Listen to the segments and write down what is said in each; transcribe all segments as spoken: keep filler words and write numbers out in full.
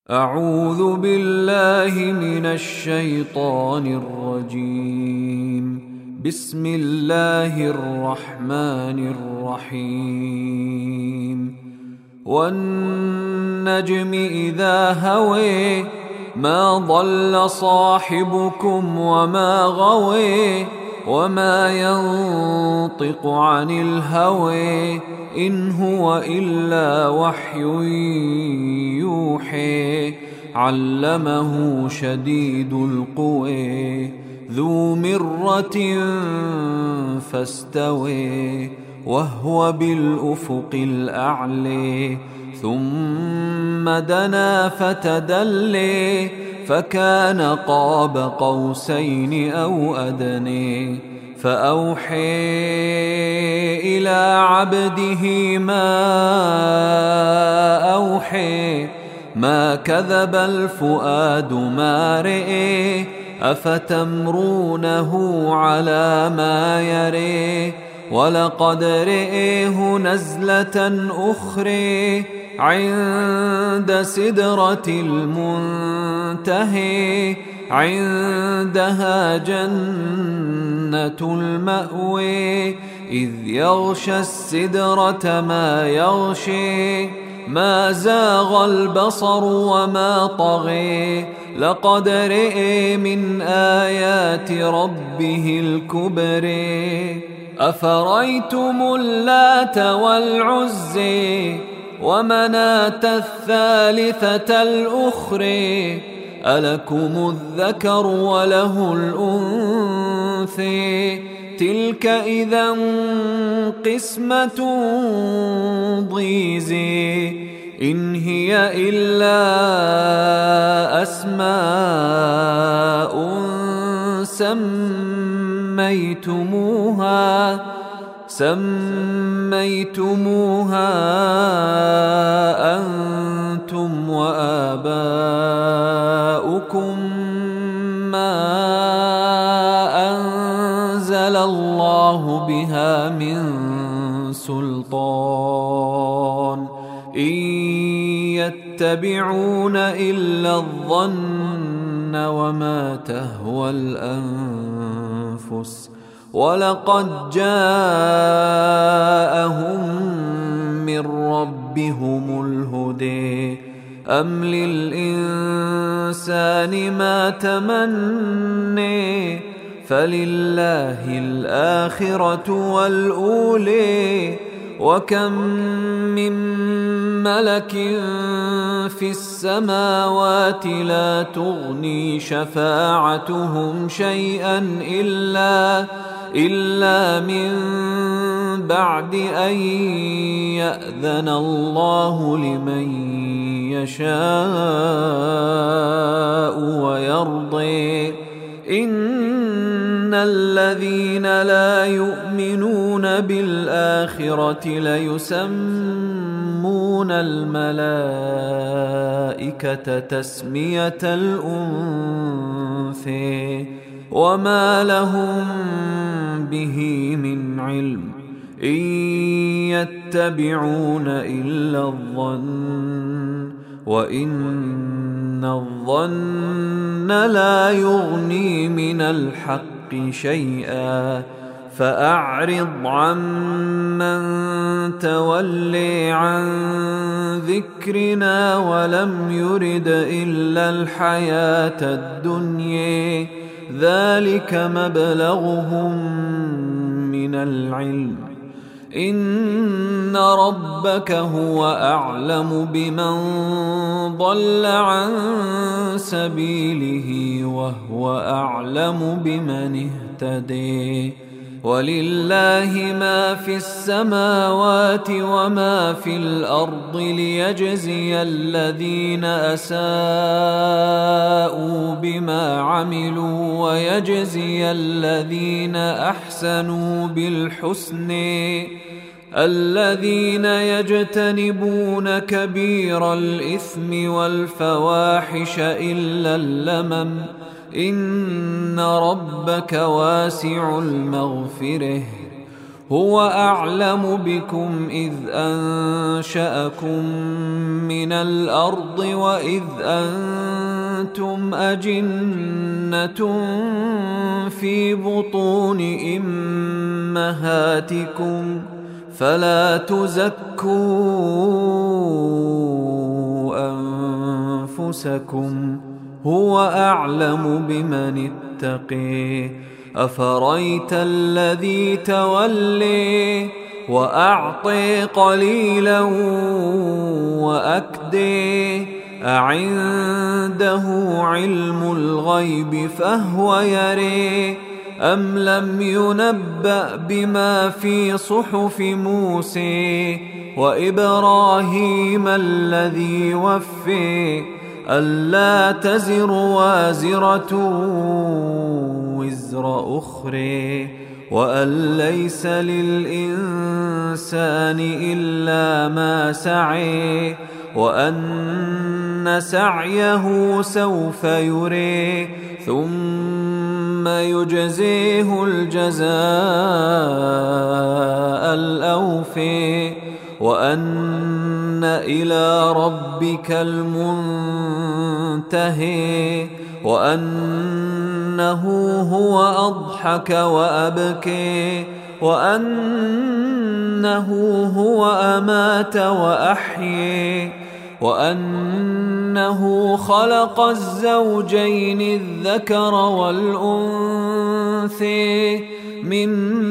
أعوذ بالله من الشيطان الرجيم. بسم الله الرحمن الرحيم. والنجم إذا هوي ما ضل صاحبكم وما غوي وما ينطق عن الهوى إن هو إلا وحي يوحي. علمه شديد القوى ذو مرة فاستوى وهو بالأفق الأعلى. ثم دنا فتدلي فكان قاب قوسين أو أدنى. فأوحي إلى عبده ما أوحي ما كذب الفؤاد ما رئي. أفتمرونه على ما يري ولقد رئيه نزلة أخرى عند سدرة المنتهى. عندها جنة المأوى إذ يغشى السدرة ما يغشي. ما زاغ البصر وما طغى لقد رئي من آيات ربه الكبرى. أفرأيتم اللات والعزى ومناة الثالثة الأخرى ألكم الذكر وله الأنثى تلك إذا قسمة ضيزى. إن هي إلا أسماء سميتموها سميتموها أنتم وآباؤكم ما أنزل الله بها من سلطان إن يتبعون إلا الظن وما تهوى الأنفس ولقد جاءهم من ربهم الهدى. أم للإنسان ما تمنى فلله الآخرة والأولى. وكم من ملك في السماوات لا تغني شفاعتهم شيئا إلا إلا من بعد أن يأذن الله لمن يشاء ويرضي. إن الذين لا يؤمنون بالآخرة ليسمون الملائكة تسمية الأنثى وما لهم به من علم إن يتبعون إلا الظن وإن الظن لا يغني من الحق شيئا. فأعرض عمن تولي عن ذكرنا ولم يرد إلا الحياة الدنيا. ذلك مبلغهم من العلم إن ربك هو أعلم بمن ضل عن سبيله وهو أعلم بمن اهتدي. ولله ما في السماوات وما في الأرض ليجزي الذين أساءوا بما عملوا ويجزي الذين أحسنوا بالحسن. الذين يجتنبون كبير الإثم والفواحش إلا اللمم إن ربك واسع المغفرة هو أعلم بكم إذ أنشأكم من الأرض وإذ أنتم أجنة في بطون أمهاتكم فلا تزكوا أنفسكم هو أعلم بمن اتقي. أفرأيت الذي تولي وأعطي قليلا وأكدي أعنده علم الغيب فهو يري أم لم ينبأ بما في صحف موسى وإبراهيم الذي وفي ألا تزر وازرة وزر أخرى وأن ليس للإنسان إلا ما سعى وأن سعيه سوف يرى ثم يجزيه الجزاء الأوفى وأن إلى ربك المنتهى وأنه هو أضحك وأبكي وأنه هو أمات وأحيي وأنه خلق الزوجين الذكر والأنثى من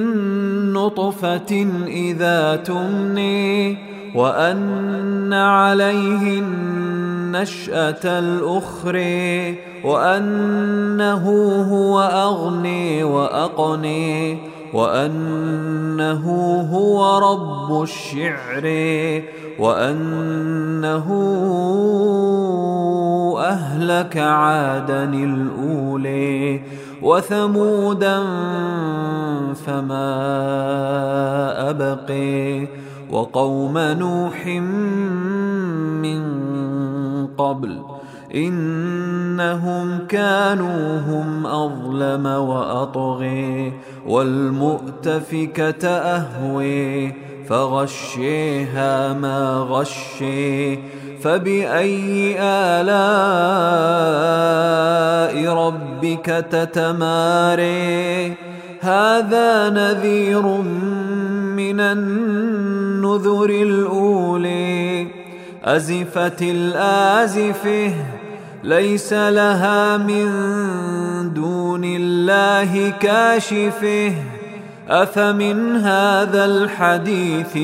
نطفة إذا تمني وأن عليه النشأة الأخرى وأنه هو أغني وأقني وأنه هو رب الشعر وأنه أهلك عادا الأولى وثمودا فما أبقي وقوم نوح من قبل إنهم كانوا هم أظلم وأطغي والمؤتفكة أهوي فغشيها ما غشي فبأي آلاء ربك تتماري هذا نذير من النذر الأولى أزفت الآزفة ليس لها من دون الله كاشفة أفمن هذا الحديث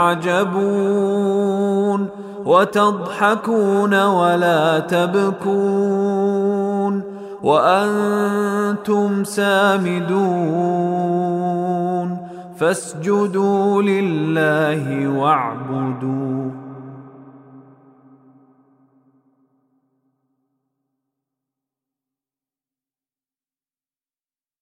تعجبون وتضحكون ولا تبكون وأنتم سامدون فاسجدوا لله واعبدوا